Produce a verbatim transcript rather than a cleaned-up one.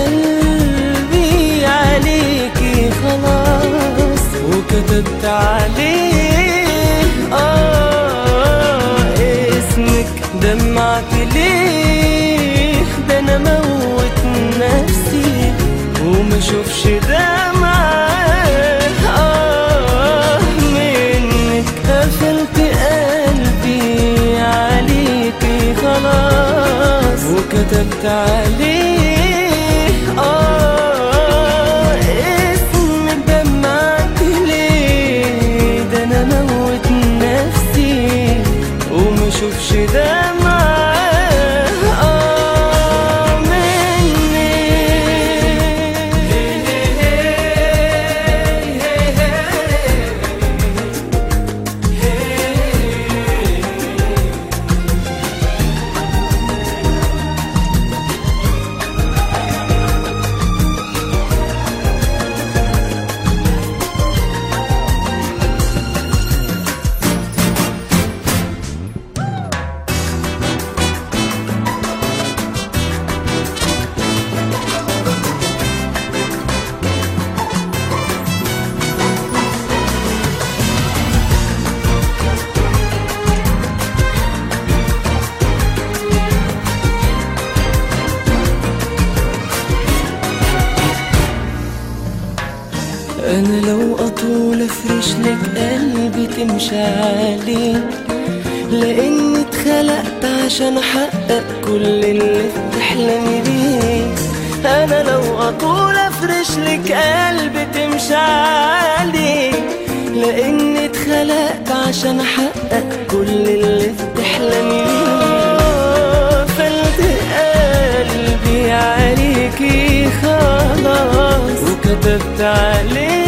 قلبي عليكي خلاص، وكتبت عليه آه اسمك. دمعت ليه؟ ده أنا موت نفسي وما شوفش دمعة آه منك. قفلت قلبي عليكي خلاص، وكتبت عليه آه اسمك. دمعت ليه؟ ده أنا موت نفسي وما شوفش دمعة أنا لو أطول أفرش لك قلبي تمشي عليه، لأني اتخلقت عشان أحقق كل اللي بتحلمي بيه. أنا لو أطول أفرش لك قلبي تمشي عليه، لأني اتخلقت عشان أحقق كل اللي بتحلمي بيه. قفلت قلبي عليكي خلاص، وكتبت عليه